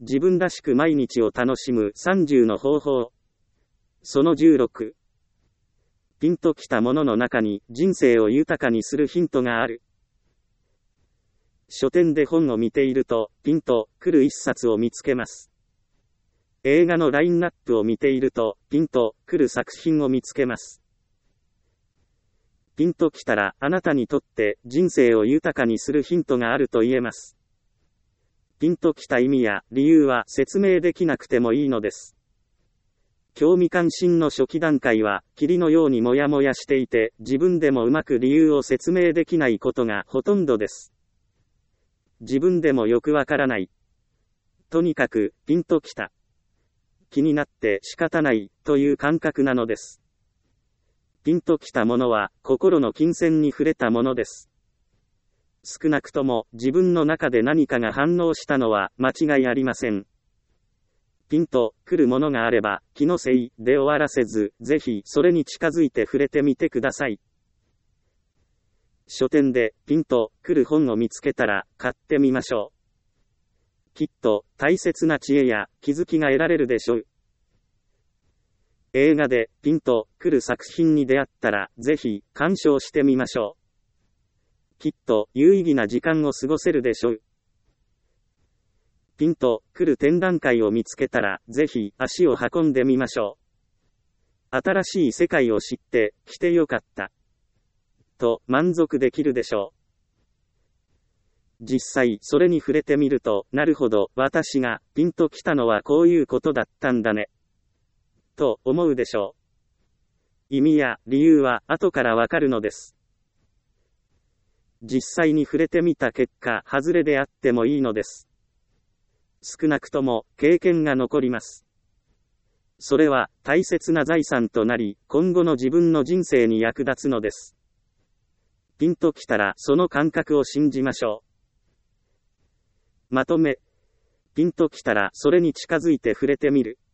自分らしく毎日を楽しむ30の方法。その16。ピンときたものの中に人生を豊かにするヒントがある。書店で本を見ていると、ピンとくる一冊を見つけます。映画のラインナップを見ていると、ピンとくる作品を見つけます。ピンときたら、あなたにとって人生を豊かにするヒントがあると言えます。ピンときた意味や理由は説明できなくてもいいのです。興味関心の初期段階は、霧のようにもやもやしていて、自分でもうまく理由を説明できないことがほとんどです。自分でもよくわからない。とにかく、ピンときた。気になって仕方ないという感覚なのです。ピンときたものは心の金銭に触れたものです。少なくとも自分の中で何かが反応したのは間違いありません。ピンとくるものがあれば気のせいで終わらせず、ぜひそれに近づいて触れてみてください。書店でピンとくる本を見つけたら買ってみましょう。きっと大切な知恵や気づきが得られるでしょう。映画でピンとくる作品に出会ったらぜひ鑑賞してみましょう。きっと有意義な時間を過ごせるでしょう。ピンとくる展覧会を見つけたらぜひ足を運んでみましょう。新しい世界を知って来てよかった。と満足できるでしょう。実際それに触れてみると、なるほど、私がピンときたのはこういうことだったんだね。と思うでしょう。意味や理由は後からわかるのです。実際に触れてみた結果、外れであってもいいのです。少なくとも経験が残ります。それは大切な財産となり、今後の自分の人生に役立つのです。ピンときたらその感覚を信じましょう。まとめ。ピンときたらそれに近づいて触れてみる。